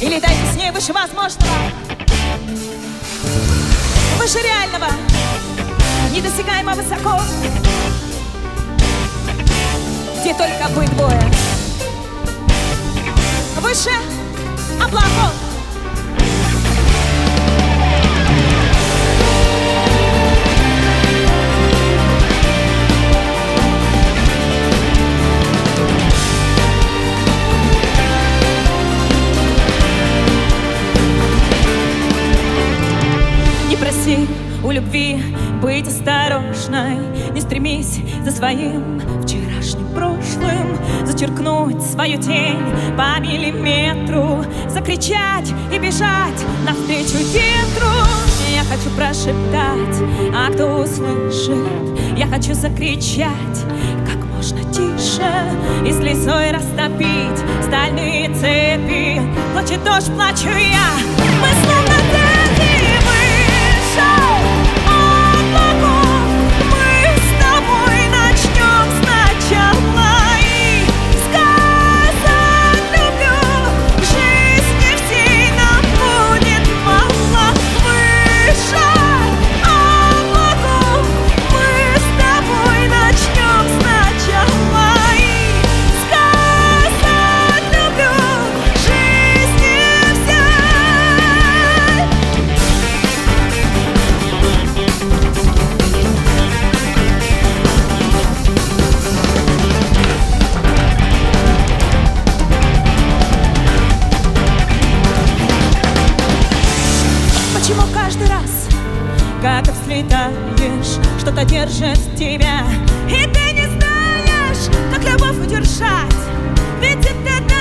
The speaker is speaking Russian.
И летайте с ней выше возможного, выше реального, недосягаемо высоко, где только вы двое, выше облаков. Не проси у любви быть осторожной, не стремись за своим вчерашним прошлым зачеркнуть свою тень по миллиметру, закричать и бежать навстречу ветру. Я хочу прошептать, а кто услышит? Я хочу закричать как можно тише и слезой растопить стальные цепи. Плачет дождь, плачу я, мы словно дети выше облаков. Мы с тобой начнем сначала и сказать люблю. Жизни всей нам будет мало. Выше облаков мы с тобой начнем сначала и сказать люблю. Жизни всей. Почему каждый раз, когда взлетаешь, что-то держит тебя, и ты не знаешь, как любовь удержать? Ведь это